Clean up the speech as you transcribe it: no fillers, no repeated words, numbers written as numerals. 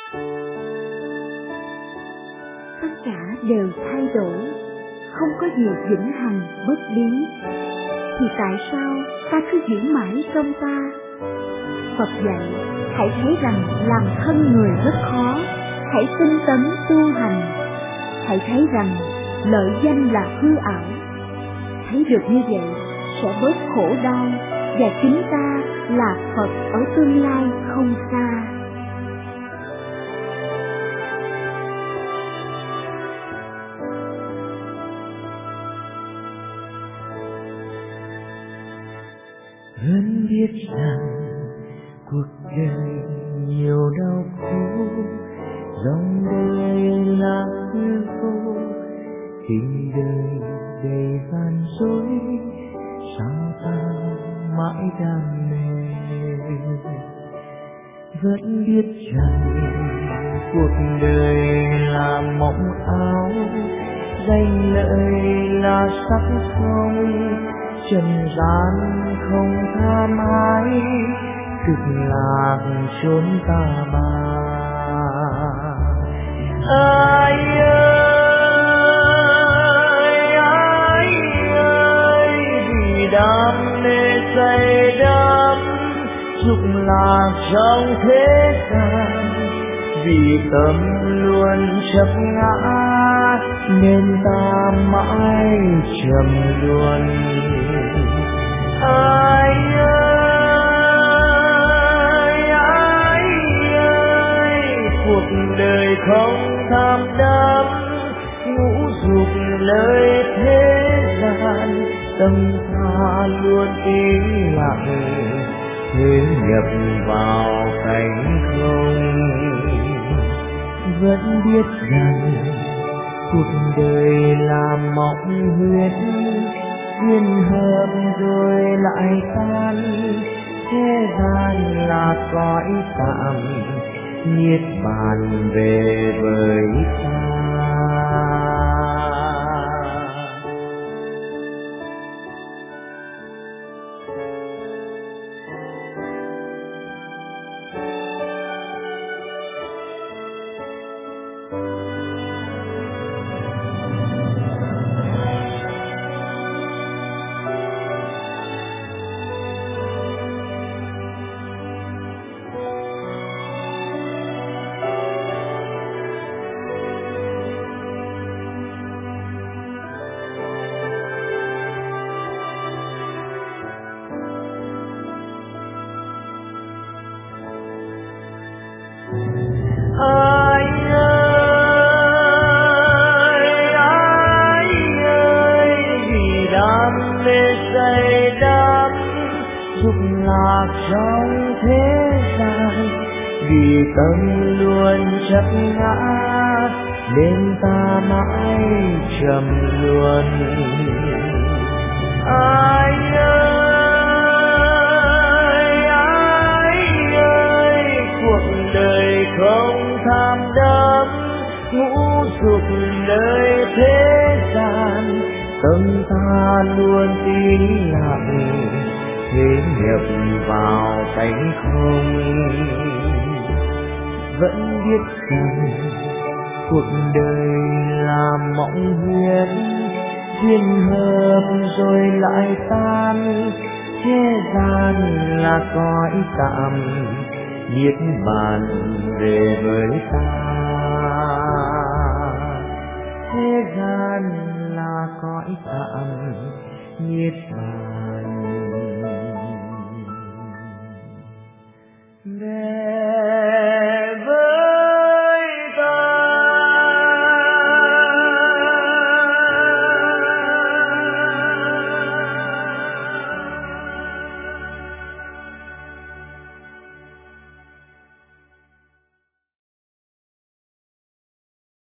Tất cả đều thay đổi, không có gì vĩnh hằng bất biến. Thì tại sao ta cứ giữ mãi trong ta? Phật dạy, hãy thấy rằng làm thân người rất khó, hãy tinh tấn tu hành. Hãy thấy rằng lợi danh là hư ảo. Thấy được như vậy sẽ bớt khổ đau, và chính ta là Phật ở tương lai không xa. Vẫn biết rằng cuộc đời nhiều đau khổ, dòng đời là hư vô, tình đời đầy gian dối, sao ta mãi đam mê. Vẫn biết rằng cuộc đời là mộng áo, danh lợi là sắc không, trần gian không tham ái, cực lạc chốn ta bà. Ai ơi, vì đam mê say đắm, dục lạc trong thế gian, vì tâm luôn chấp ngã, nên ta mãi trầm luân. Ai ơi, cuộc đời không tham đắm, ngũ dục lời thế gian, tâm ta luôn im lặng, thế nhập vào cảnh không. Vẫn biết rằng cuộc đời là mộng huyễn, duyên hợp rồi lại tan, thế gian là cõi tạm, niết bàn về với ta. Vì đam mê say đắm, dục lạc trong thế gian, vì tâm luôn chấp ngã, nên ta mãi trầm luân. Ai ơi, cuộc đời không tham đắm, ngũ dục lời thế gian, tâm ta luôn tĩnh lặng, thế nhập vào cánh không. Vẫn biết rằng cuộc đời là mộng huyễn, duyên hợp rồi lại tan, thế gian là cõi tạm, niết bàn về với ta. Thế gian là cõi tạm, niết bàn